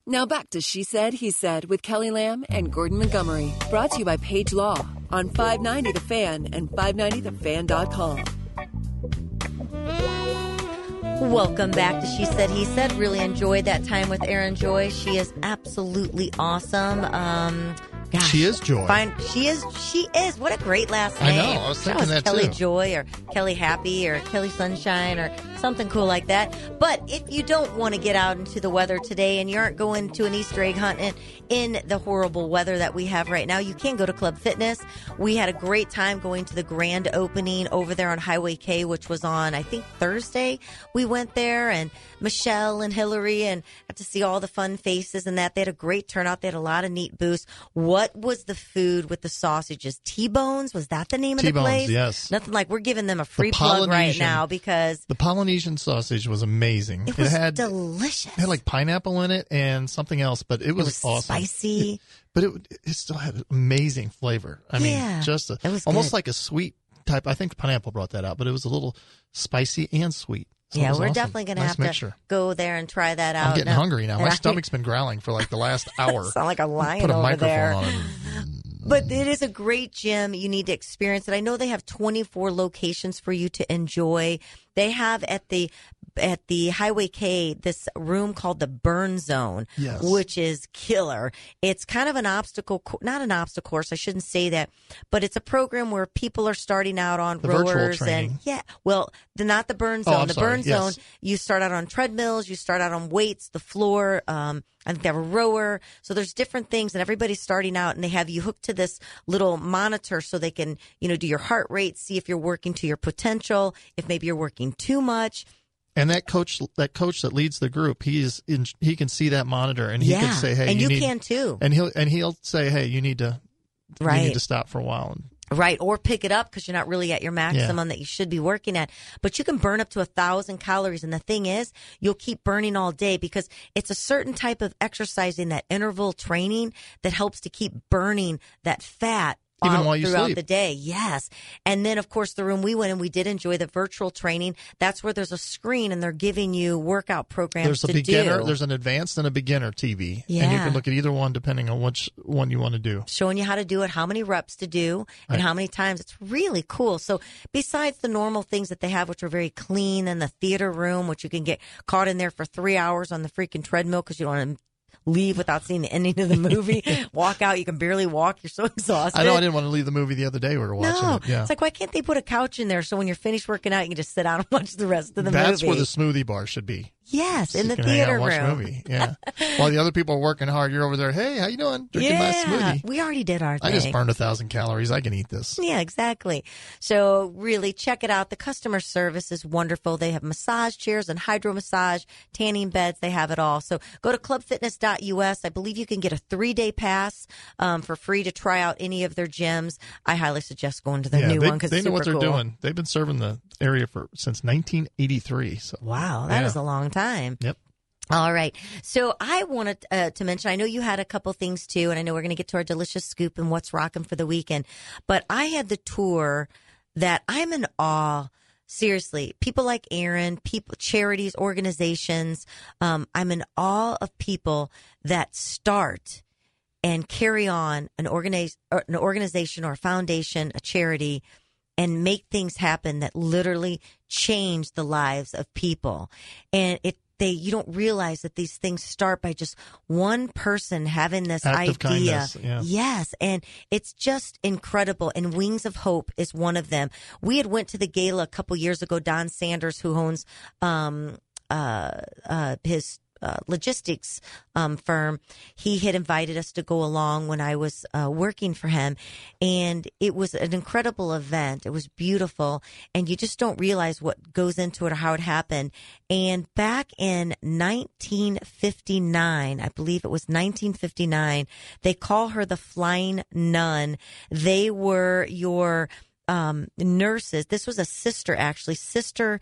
Now back to She Said, He Said with Kelly Lamb and Gordon Montgomery. Brought to you by Page Law on 590 The Fan and 590thefan.com. Welcome back to She Said, He Said. Really enjoyed that time with Erin Joy. She is absolutely awesome. Gosh, she is Joy. She is. What a great last name. I know. I was thinking that Kelly too. Joy or Kelly Happy or Kelly Sunshine or something cool like that. But if you don't want to get out into the weather today and you aren't going to an Easter egg hunt in the horrible weather that we have right now, you can go to Club Fitness. We had a great time going to the grand opening over there on Highway K, which was on, I think, Thursday. We went there, and Michelle and Hillary, and got to see all the fun faces and that. They had a great turnout. They had a lot of neat booths. What was the food with the sausages? T-Bones? Was that the name of the place? T-Bones, yes. Nothing like we're giving them a free plug right now because the Polynesian sausage was amazing. It was had delicious. It had like pineapple in it and something else, but it was awesome. Spicy. But it still had amazing flavor. I mean, just it was almost good. like a sweet type. I think pineapple brought that out, but it was a little spicy and sweet. So yeah, we're awesome. definitely going to Nice have to go there and try that out. I'm getting hungry now. My stomach's been growling for like the last hour. Sound like a lion Put a over microphone there. on it. But it is a great gym. You need to experience it. I know they have 24 locations for you to enjoy. They have at the Highway K this room called the Burn Zone, yes, which is killer. It's kind of an obstacle, not an obstacle course, I shouldn't say that, but it's a program where people are starting out on the rowers training. and not the Burn Zone. I'm the sorry. Burn Zone, you start out on treadmills, you start out on weights, the floor. I think they have a rower. So there's different things, and everybody's starting out, and they have you hooked to this little monitor so they can, do your heart rate, see if you're working to your potential, if maybe you're working too much. And that coach that leads the group, he can see that monitor, and he can say, "Hey, and you can too." And he'll say, "Hey, you need to stop for a while." Right, or pick it up because you're not really at your maximum that you should be working at. But you can burn up to 1,000 calories. And the thing is, you'll keep burning all day because it's a certain type of exercising, that interval training, that helps to keep burning that fat even while you throughout sleep. the day. Yes. And then, of course, the room we went in, we did enjoy the virtual training. That's where there's a screen and they're giving you workout programs There's there's an advanced and a beginner TV. Yeah. And you can look at either one depending on which one you want to do. Showing you how to do it, how many reps to do, and how many times. It's really cool. So besides the normal things that they have, which are very clean, and the theater room, which you can get caught in there for 3 hours on the freaking treadmill because you don't want to leave without seeing the ending of the movie. Walk out, you can barely walk. You're so exhausted. I know. I didn't want to leave the movie the other day we were watching it. Yeah. It's like, why can't they put a couch in there so when you're finished working out, you can just sit down and watch the rest of the movie? That's where the smoothie bar should be. Yes, in the you can theater hang out and watch room. a movie. Yeah. While the other people are working hard, you're over there. Hey, how you doing? Drinking my smoothie. We already did our thing. I just burned 1,000 calories. I can eat this. Yeah, exactly. So really check it out. The customer service is wonderful. They have massage chairs and hydro massage, tanning beds. They have it all. So go to clubfitness.us. I believe you can get a 3-day pass for free to try out any of their gyms. I highly suggest going to their new one because they know what they're cool. doing. They've been serving the area since 1983. So wow, that is a long time. Yep. All right. So I wanted to mention, I know you had a couple things too, and I know we're going to get to our delicious scoop and what's rocking for the weekend, but I had the tour that I'm in awe. Seriously, people like Erin, charities, organizations. I'm in awe of people that start and carry on an organization or a foundation, a charity, and make things happen that literally change the lives of people. And you don't realize that these things start by just one person having this act idea. of kindness, yeah. Yes, and it's just incredible. And Wings of Hope is one of them. We had went to the gala a couple years ago. Don Sanders, who owns his logistics firm, he had invited us to go along when I was working for him, and it was an incredible event. It was beautiful, and you just don't realize what goes into it or how it happened. And back in 1959, I believe it was 1959, they call her the Flying Nun. They were your nurses. This was a sister, actually, Sister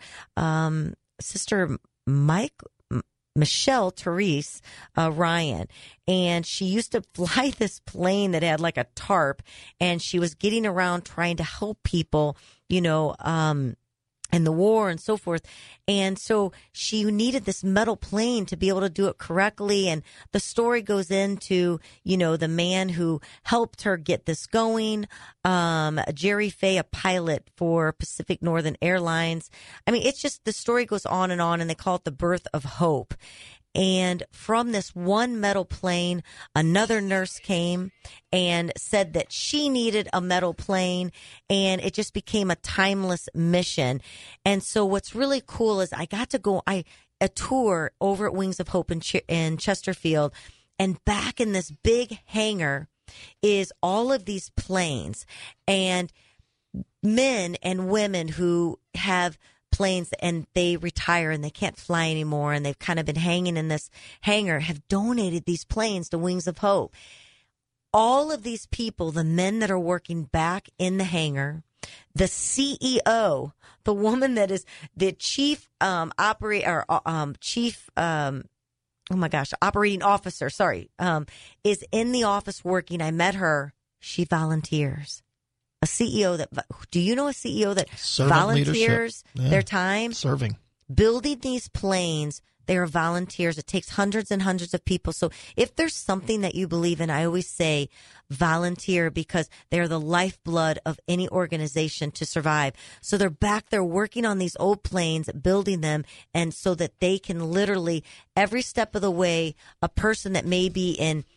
Michelle Therese Ryan, and she used to fly this plane that had like a tarp, and she was getting around trying to help people, and the war and so forth. And so she needed this metal plane to be able to do it correctly. And the story goes into, the man who helped her get this going, Jerry Fay, a pilot for Pacific Northern Airlines. I mean, it's just, the story goes on, and they call it the birth of hope. And from this one metal plane, another nurse came and said that she needed a metal plane, and it just became a timeless mission. And so what's really cool is I got to go a tour over at Wings of Hope in Chesterfield, and back in this big hangar is all of these planes and men and women who have planes and they retire and they can't fly anymore, and they've kind of been hanging in this hangar, have donated these planes to Wings of Hope. All of these people, the men that are working back in the hangar, the CEO, the woman that is the chief operating officer, is in the office working. I met her. She volunteers. A CEO do you know a CEO that volunteers their time? Serving. Building these planes, they are volunteers. It takes hundreds and hundreds of people. So if there's something that you believe in, I always say volunteer, because they're the lifeblood of any organization to survive. So they're back there working on these old planes, building them, and so that they can literally, every step of the way, a person that may be in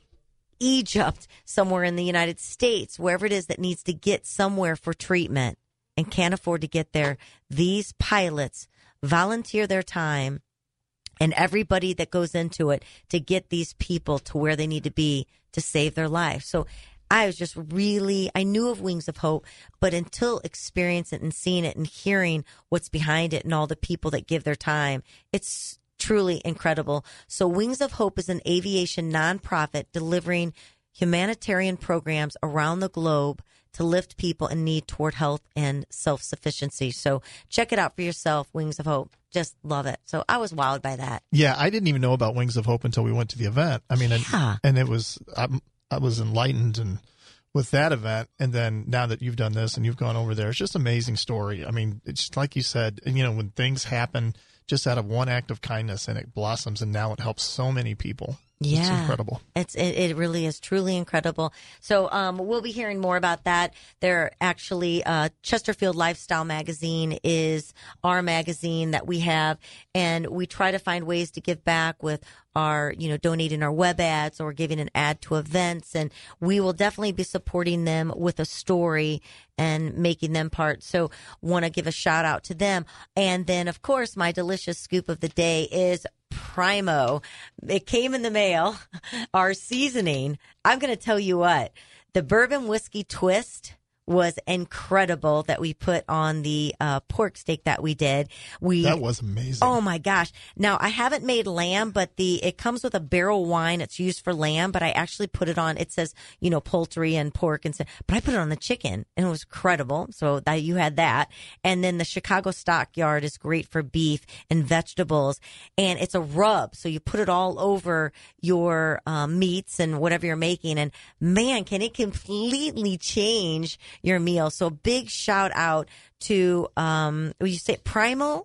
Egypt, somewhere in the United States, wherever it is that needs to get somewhere for treatment and can't afford to get there, these pilots volunteer their time and everybody that goes into it to get these people to where they need to be to save their life. So I was just I knew of Wings of Hope, but until experiencing it and seeing it and hearing what's behind it and all the people that give their time, it's truly incredible. So Wings of Hope is an aviation nonprofit delivering humanitarian programs around the globe to lift people in need toward health and self-sufficiency. So check it out for yourself, Wings of Hope. Just love it. So I was wowed by that. Yeah, I didn't even know about Wings of Hope until we went to the event. I mean, and it was, I was enlightened and with that event. And then now that you've done this and you've gone over there, it's just an amazing story. I mean, it's like you said, when things happen just out of one act of kindness and it blossoms, and now it helps so many people. Yeah. It's incredible. It really is truly incredible. So we'll be hearing more about that. They're actually Chesterfield Lifestyle Magazine is our magazine that we have, and we try to find ways to give back with our, donating our web ads or giving an ad to events, and we will definitely be supporting them with a story and making them part. So want to give a shout out to them. And then, of course, my delicious scoop of the day is Primo. It came in the mail. Our seasoning. I'm going to tell you what, the bourbon whiskey twist was incredible that we put on the pork steak that we did. That was amazing. Oh my gosh. Now I haven't made lamb, but it comes with a barrel wine. It's used for lamb, but I actually put it on. It says, poultry and pork and stuff, but I put it on the chicken and it was incredible. So that you had that. And then the Chicago Stockyard is great for beef and vegetables, and it's a rub. So you put it all over your meats and whatever you're making, and man, can it completely change your meal. So big shout out to, you say Primo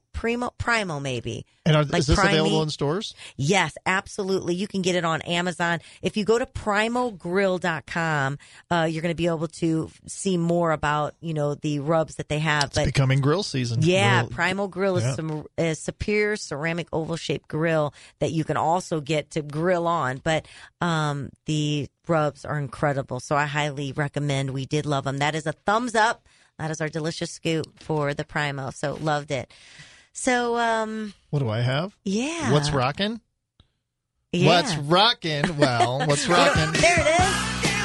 maybe. And is this available in stores? Yes, absolutely. You can get it on Amazon. If you go to primogrill.com, you're going to be able to see more about, the rubs that they have. It's becoming grill season. Yeah, Primo Grill is a superior ceramic oval shaped grill that you can also get to grill on. But the rubs are incredible. So I highly recommend. We did love them. That is a thumbs up. That is our delicious scoop for the Primo. So loved it. So, what do I have? Yeah. What's rocking? Yeah. What's rocking? Well, what's rocking? There it is.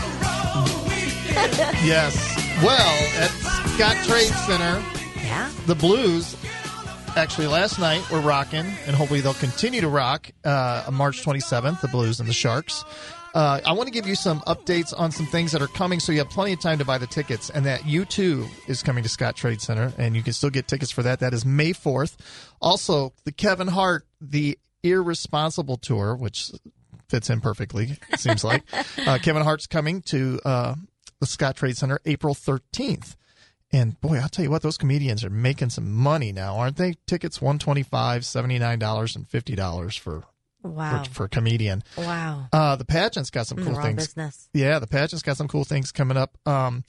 Yes. Well, at Scott Trade Center, the Blues, actually last night were rocking, and hopefully they'll continue to rock on March 27th, the Blues and the Sharks. I want to give you some updates on some things that are coming, so you have plenty of time to buy the tickets. And that U2 is coming to Scott Trade Center, and you can still get tickets for that. That is May 4th. Also, the Kevin Hart, the Irresponsible Tour, which fits in perfectly, it seems like. Kevin Hart's coming to the Scott Trade Center April 13th. And boy, I'll tell you what, those comedians are making some money now, aren't they? Tickets $125, $79, and $50 for a comedian. Wow. The pageant's got some cool things. Business. Yeah, the pageant's got some cool things coming up.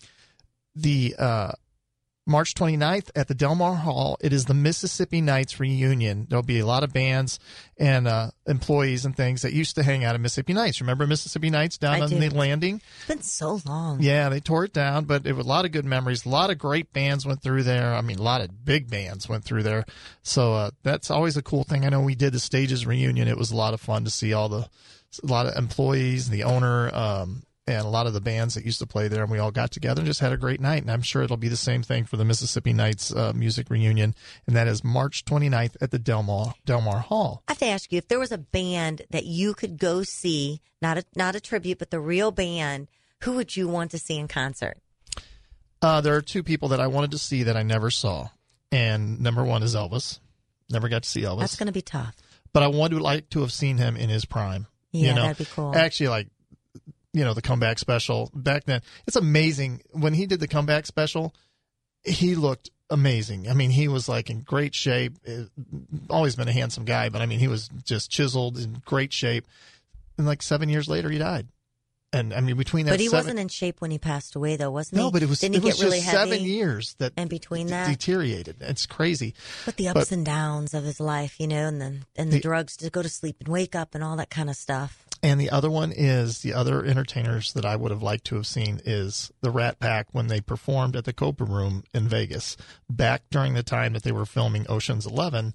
The March 29th at the Del Mar Hall, it is the Mississippi Nights reunion. There'll be a lot of bands and employees and things that used to hang out at Mississippi Nights. Remember Mississippi Nights down on the landing? It's been so long. Yeah, they tore it down, but it was a lot of good memories. A lot of great bands went through there. I mean, a lot of big bands went through there. So that's always a cool thing. I know we did the Stages reunion. It was a lot of fun to see a lot of employees, the owner, and a lot of the bands that used to play there, and we all got together and just had a great night. And I'm sure it'll be the same thing for the Mississippi Nights music reunion, and that is March 29th at the Del Mar Hall. I have to ask you, if there was a band that you could go see, not a tribute, but the real band, who would you want to see in concert? There are two people that I wanted to see that I never saw, and number one is Elvis. Never got to see Elvis. That's going to be tough. But I would like to have seen him in his prime. Yeah, that'd be cool. Actually, the comeback special back then. It's amazing. When he did the comeback special, he looked amazing. I mean, he was like in great shape. Always been a handsome guy, but I mean, he was just chiseled in great shape. And like 7 years later, he died. And I mean, between that, but he wasn't in shape when he passed away, though, wasn't he? No, but it was Didn't he get really just heavy? 7 years that and between that deteriorated. It's crazy. But the ups and downs of his life, and the drugs to go to sleep and wake up and all that kind of stuff. And the other one is the other entertainers that I would have liked to have seen is the Rat Pack when they performed at the Copa Room in Vegas. Back during the time that they were filming Ocean's 11,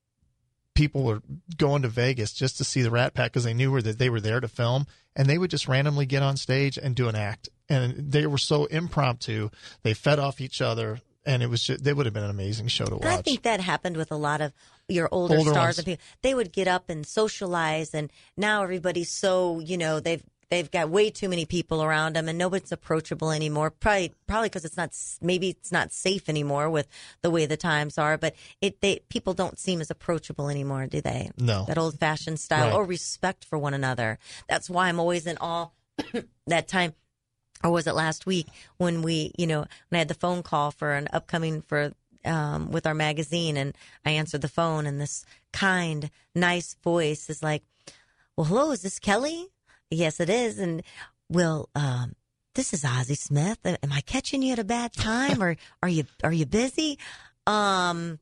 people were going to Vegas just to see the Rat Pack because they knew that they were there to film, and they would just randomly get on stage and do an act. And they were so impromptu. They fed off each other. And it was they would have been an amazing show to watch. And I think that happened with a lot of your older stars and people. They would get up and socialize, and now everybody's so they've got way too many people around them, and nobody's approachable anymore. Probably because it's not safe anymore with the way the times are. But people don't seem as approachable anymore, do they? No, that old fashioned style right. Or respect for one another. That's why I'm always in awe. That time. Or was it last week when when I had the phone call for an upcoming with our magazine, and I answered the phone, and this kind, nice voice is like, "Well, hello, is this Kelly?" "Yes, it is." "And well, this is Ozzie Smith. Am I catching you at a bad time, or are you busy?" No.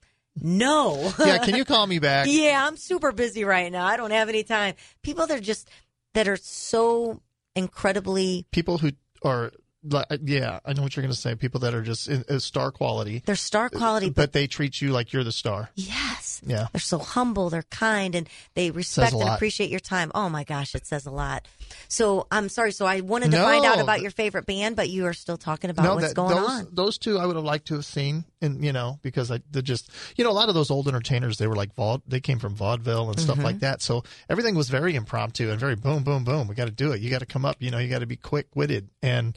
Yeah, can you call me back? Yeah, I'm super busy right now. I don't have any time. People that are so incredibly people who. Or, yeah, I know what you're going to say. People that are just star quality. They're star quality. But they treat you like you're the star. Yes. Yeah. They're so humble. They're kind. And they respect and appreciate your time. Oh, my gosh. It says a lot. So, I'm sorry. So, I wanted to find out about your favorite band, but you are still talking about what's going on. Those two I would have liked to have seen. And, because they're just, a lot of those old entertainers, they were like, they came from vaudeville and stuff like that. So, everything was very impromptu and very boom, boom, boom. We got to do it. You got to come up. You got to be quick-witted. And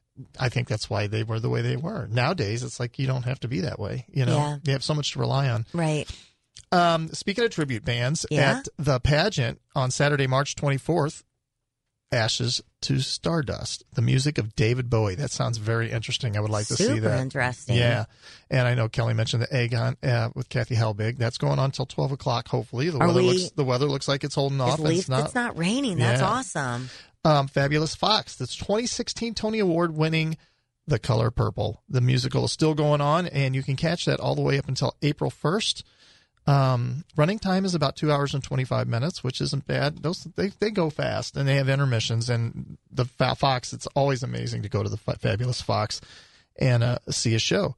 I think that's why they were the way they were. Nowadays, it's like you don't have to be that way. Yeah. You have so much to rely on. Right. Speaking of tribute bands, at the pageant on Saturday, March 24th, Ashes to Stardust, the music of David Bowie. That sounds very interesting. I would like to see that. Super interesting. Yeah. And I know Kelly mentioned the Aegon with Kathy Helbig. That's going on until 12 o'clock, hopefully. The weather looks like it's holding off. At least it's not raining. That's awesome. Fabulous Fox. That's 2016 Tony Award winning The Color Purple. The musical is still going on, and you can catch that all the way up until April 1st. Running time is about 2 hours and 25 minutes, which isn't bad. They go fast, and they have intermissions. And the Fox, it's always amazing to go to the Fabulous Fox and see a show.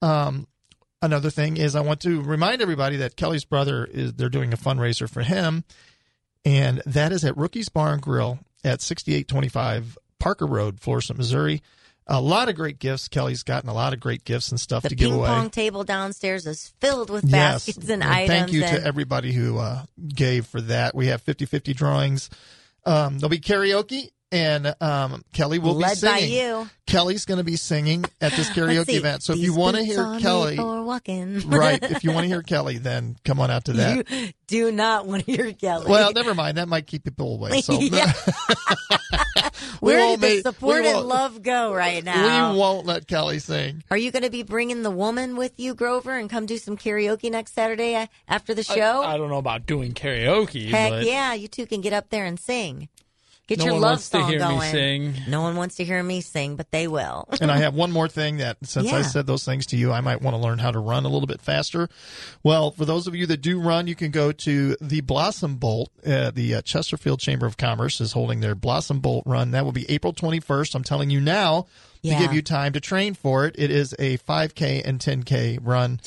Another thing is I want to remind everybody that Kelly's brother they're doing a fundraiser for him, and that is at Rookie's Bar and Grill at 6825 Parker Road, Florissant, Missouri. A lot of great gifts. Kelly's gotten a lot of great gifts and stuff to give away. The ping pong table downstairs is filled with baskets and items. Thank you to everybody who gave for that. We have 50-50 drawings. There'll be karaoke, and Kelly will be singing. Led by you. Kelly's going to be singing at this karaoke event. So if you want to hear Kelly, right? If you want to hear Kelly, then come on out to that. You do not want to hear Kelly. Well, never mind. That might keep people away. So. Where did the support and love go right now? We won't let Kelly sing. Are you going to be bringing the woman with you, Grover, and come do some karaoke next Saturday after the show? I don't know about doing karaoke. Heck yeah, you two can get up there and sing. Get your love song going. No one wants to hear me sing. No one wants to hear me sing, but they will. And I have one more thing that, since I said those things to you, I might want to learn how to run a little bit faster. Well, for those of you that do run, you can go to the Blossom Bolt. The Chesterfield Chamber of Commerce is holding their Blossom Bolt run. That will be April 21st. I'm telling you now to give you time to train for it. It is a 5K and 10K run.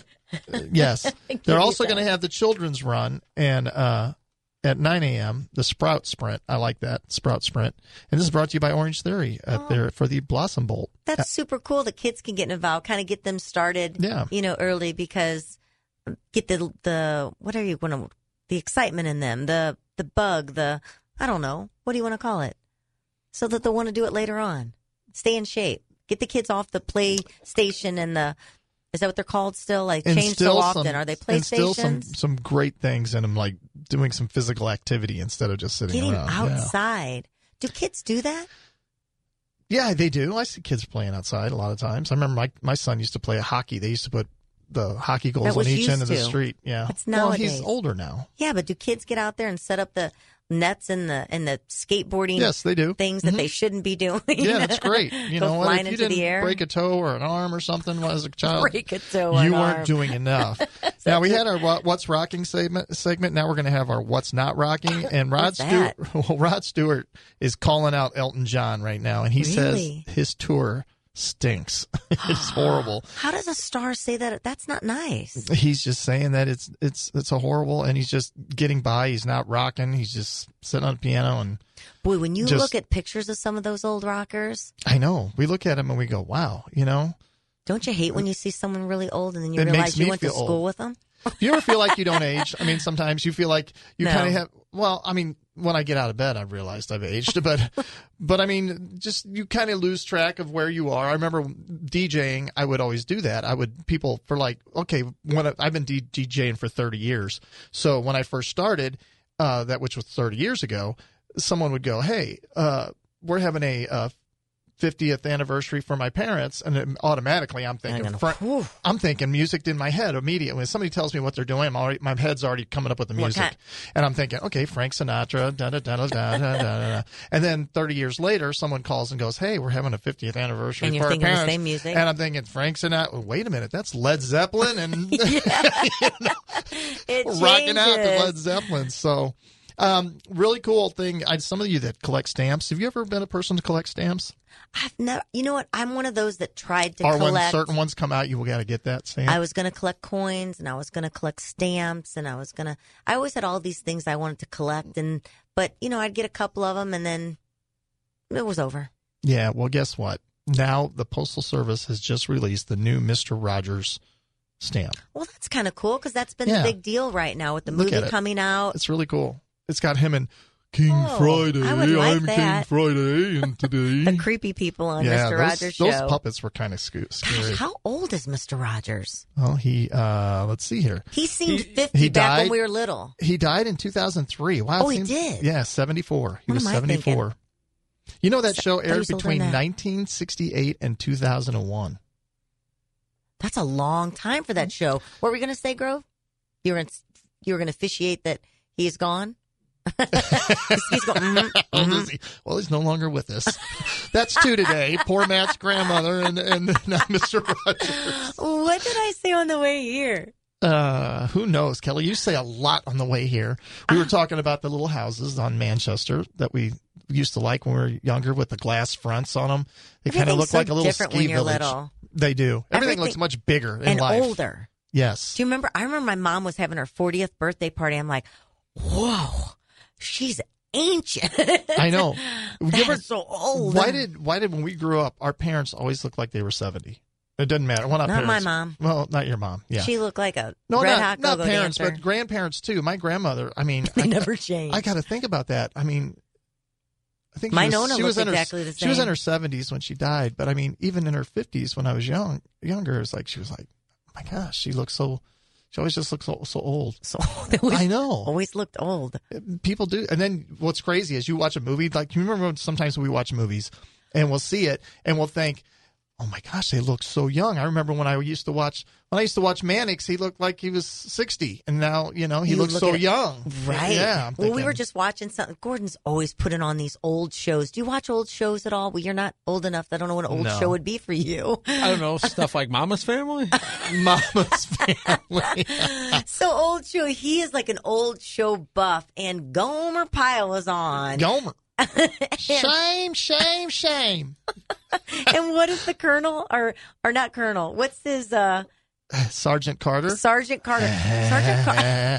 Yes. They're also going to have the children's run and at 9 a.m., the Sprout Sprint. I like that, Sprout Sprint. And this is brought to you by Orange Theory there for the Blossom Bolt. That's super cool that kids can get involved, kind of get them started, early, because get the what are you going to, the excitement in them, the bug, I don't know, what do you want to call it? So that they'll want to do it later on. Stay in shape. Get the kids off the PlayStation and is that what they're called still? Like, change so often. Are they PlayStations? And still some great things in them, like doing some physical activity instead of just sitting around. Getting outside. Yeah. Do kids do that? Yeah, they do. I see kids playing outside a lot of times. I remember my son used to play hockey. They used to put the hockey goals on each end of the street. Yeah. It's nowadays. Well, he's older now. Yeah, but do kids get out there and set up the nets and the skateboarding they do. things that they shouldn't be doing? Yeah, that's great. You know what? If you didn't break a toe or an arm or something as a child, you weren't doing enough. Now, we had our What's Rocking segment. Now we're going to have our What's Not Rocking. And Rod Stewart is calling out Elton John right now. And he says his tour stinks. It's horrible. How does a star say that? That's not nice. He's just saying that it's a horrible, and he's just getting by. He's not rocking. He's just sitting on a piano and. Boy, when you look at pictures of some of those old rockers, I know, we look at them and we go, "Wow," Don't you hate when you see someone really old and then you realize you went to school with them? Do you ever feel like you don't age? I mean, sometimes you feel like you kind of have. Well, I mean, when I get out of bed, I've realized I've aged, but I mean, just you kind of lose track of where you are. I remember DJing; I would always do that. I've been DJing for 30 years. So when I first started, which was 30 years ago, someone would go, "Hey, we're having a 50th anniversary for my parents," and then automatically I'm thinking music in my head immediately. When somebody tells me what they're doing, my head's already coming up with the music, and I'm thinking, okay, Frank Sinatra, da da da da da da da. And then 30 years later, someone calls and goes, "Hey, we're having a 50th anniversary for our parents," the same music, and I'm thinking Frank Sinatra. Wait a minute, that's Led Zeppelin, and rocking out to Led Zeppelin. So. Really cool thing. Some of you that collect stamps, have you ever been a person to collect stamps? I've never. You know what? I'm one of those that tried to collect. Or when certain ones come out, you got to get that stamp. I was going to collect coins, and I was going to collect stamps, and I always had all these things I wanted to collect, but I'd get a couple of them, and then it was over. Yeah. Well, guess what? Now the Postal Service has just released the new Mr. Rogers stamp. Well, that's kind of cool because that's been the big deal right now with the movie coming out. It's really cool. It's got him in King Friday. I would like I'm that. King Friday, and today the creepy people on Mr. Rogers' show. Those puppets were kind of scary. Gosh, how old is Mr. Rogers? Well, he let's see here. He seemed 50 back when we were little. He died in 2003. Wow. Oh, he did? Yeah, 74. He was 74. Thinking? You know that show aired between 1968 and 2001. That's a long time for that show. What were we going to say, Grove? You were going to officiate that he's gone? He's going, Well, he's no longer with us. That's two today. Poor Matt's grandmother and now Mr. Rogers. What did I say on the way here? Who knows, Kelly? You say a lot on the way here. We were talking about the little houses on Manchester that we used to like when we were younger with the glass fronts on them. They kind of look like a little ski village. Little. They do. Everything looks much bigger in life. And older. Yes. Do you remember? I remember my mom was having her 40th birthday party. I'm like, whoa. She's ancient. I know. That's so old. Why did when we grew up, our parents always looked like they were 70? It doesn't matter. Well, not parents. My mom. Well, not your mom. Yeah. She looked like a not go-go parents, dancer. but grandparents too. My grandmother. I mean, they never changed. I got to think about that. I mean, I think my Nona looked exactly the same. She was in her 70s when she died, but I mean, even in her 50s when I was younger, it was like she was like, oh my gosh, she She always just looks so old. So they always, I know. Always looked old. People do. And then what's crazy is you watch a movie, like, you remember sometimes we watch movies and we'll see it and we'll think, oh my gosh, they look so young. I remember when I used to watch Mannix, he looked like he was 60, and now he looks so young. Right? Yeah. Well, we were just watching something. Gordon's always putting on these old shows. Do you watch old shows at all? Well, you're not old enough. I don't know what an old show would be for you. I don't know, stuff like Mama's Family. Mama's Family. So old show. He is like an old show buff, and Gomer Pyle is on. Gomer. Shame, shame, shame. And what is the Colonel or not Colonel? What's his Sergeant Carter? Sergeant Carter. Sergeant Carter.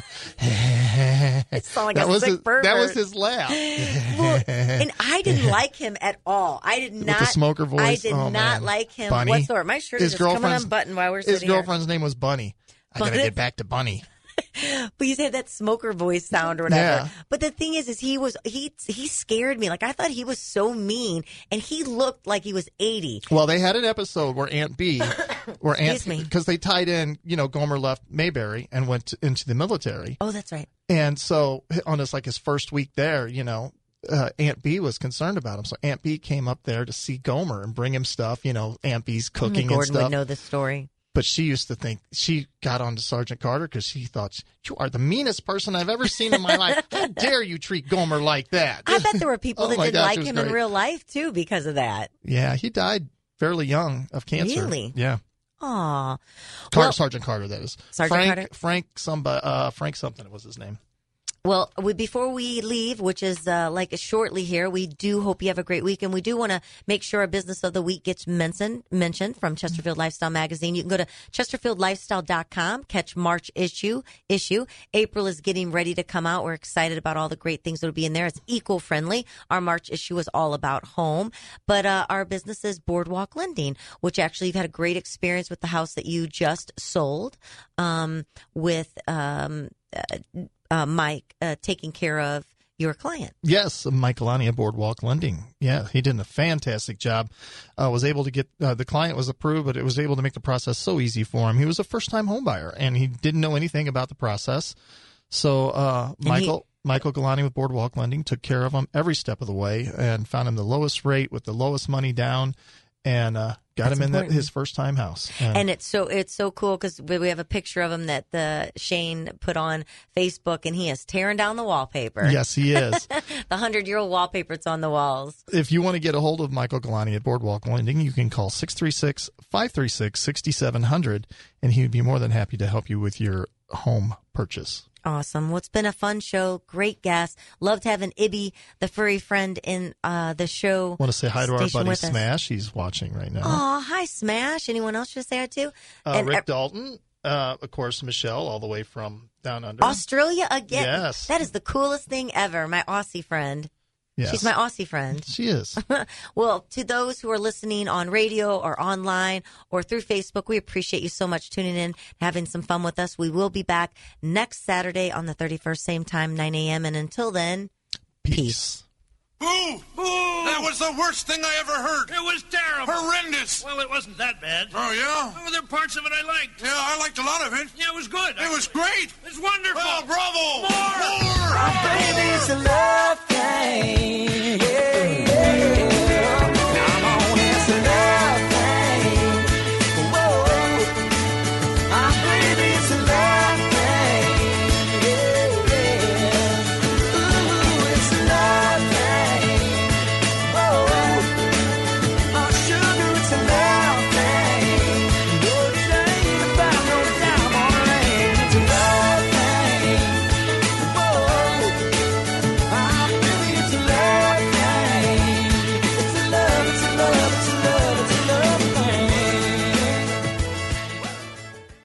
It sounded like a sick pervert. That was his laugh. Well, and I didn't like him at all. I did not. With the smoker voice? I did not like him Bunny. whatsoever. My shirt is just coming unbuttoned while we're sitting here. His girlfriend's name was Bunny. I got to get back to Bunny. But you had that smoker voice sound or whatever. Yeah. But the thing is he scared me. Like, I thought he was so mean, and he looked like he was 80. Well, they had an episode where because they tied in, Gomer left Mayberry and went into the military. Oh, that's right. And so on his first week there, Aunt Bee was concerned about him. So Aunt Bee came up there to see Gomer and bring him stuff. Aunt Bee's cooking and stuff. Gordon would know this story. But she used to think, she got on to Sergeant Carter because she thought, you are the meanest person I've ever seen in my life. How dare you treat Gomer like that? I bet there were people that didn't like him in real life, too, because of that. Yeah, he died fairly young of cancer. Really? Yeah. Aw. Sergeant Carter, that is. Frank something was his name. Well, before we leave, which is shortly here, we do hope you have a great week, and we do want to make sure our business of the week gets mentioned from Chesterfield Lifestyle Magazine. You can go to chesterfieldlifestyle.com, catch March issue. April is getting ready to come out. We're excited about all the great things that will be in there. It's eco-friendly. Our March issue is all about home, but our business is Boardwalk Lending, which actually you've had a great experience with the house that you just sold with Mike taking care of your client. Yes, Mike Alani of Boardwalk Lending. Yeah, he did a fantastic job. Was able to get the client was approved, but it was able to make the process so easy for him. He was a first-time home buyer, and he didn't know anything about the process. So Michael Galani with Boardwalk Lending took care of him every step of the way and found him the lowest rate with the lowest money down, and got him in his first-time house. And it's so cool because we have a picture of him that Shane put on Facebook, and he is tearing down the wallpaper. Yes, he is. The 100-year-old wallpaper that's on the walls. If you want to get a hold of Michael Galani at Boardwalk Lending, you can call 636-536-6700, and he would be more than happy to help you with your home purchase. Awesome. Well, it's been a fun show. Great guest. Loved having Ibby, the furry friend, in the show. Want to say hi to our buddy Smash. He's watching right now. Oh, hi, Smash. Anyone else you say hi to? Rick Dalton. Of course, Michelle, all the way from down under. Australia again. Yes. That is the coolest thing ever. My Aussie friend. Yes. She's my Aussie friend. She is. Well, to those who are listening on radio or online or through Facebook, we appreciate you so much tuning in, having some fun with us. We will be back next Saturday on the 31st, same time, 9 a.m. And until then, peace. Boo! Boo! That was the worst thing I ever heard. It was terrible. Horrendous. Well, it wasn't that bad. Oh, yeah? Oh, there were parts of it I liked. Yeah, I liked a lot of it. Yeah, it was good. It was great. It's wonderful. Well, bravo! More! More! Baby's a love thing.